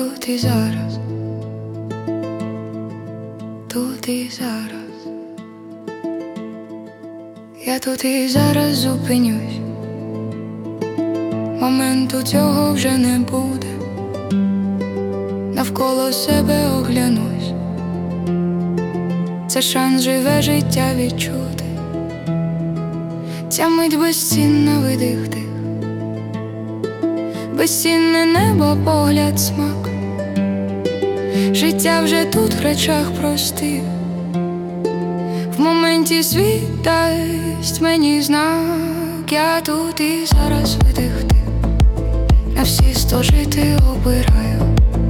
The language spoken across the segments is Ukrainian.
тут і зараз, тут і зараз. Я тут і зараз зупинюсь, моменту цього вже не буде. Навколо себе оглянусь, це шанс живе життя відчути. Ця мить безцінна, видих-дих, безцінне небо, погляд, смак. Життя вже тут в речах простих, в моменті світ дасть мені знак. Я тут і зараз, видих-дих, на всі 100 жити обираю.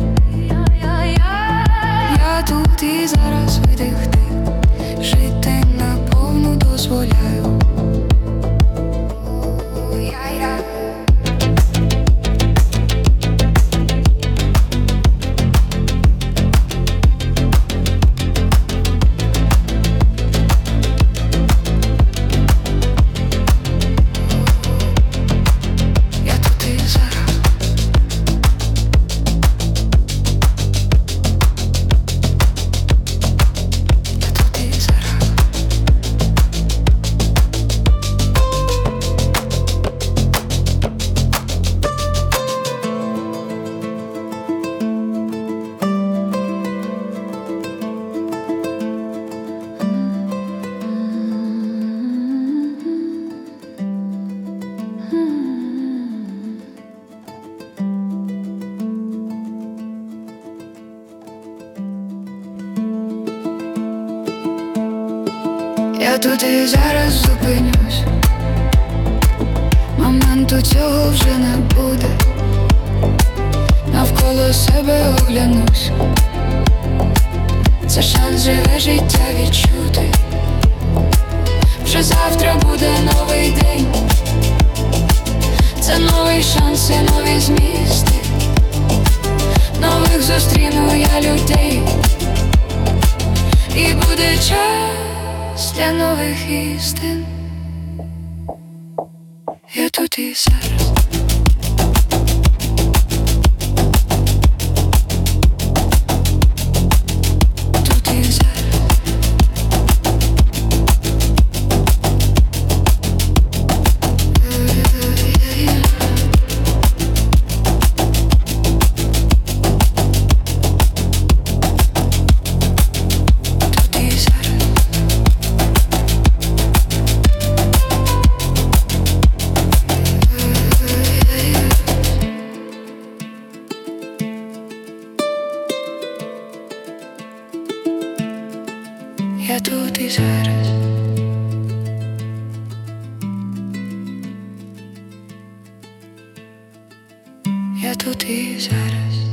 Я тут і зараз, видих-дих, жити наповну дозволяю. Я тут і зараз зупинюсь, моменту цього вже не буде. Навколо себе оглянусь, це шанс живе життя відчути. Вже завтра буде новий день, це новий шанс і нові змісти. Нових зустріну я людей, і буде час для нових істин. Я тут і зараз. Тут і зараз. Я тут і зараз. Я тут і зараз.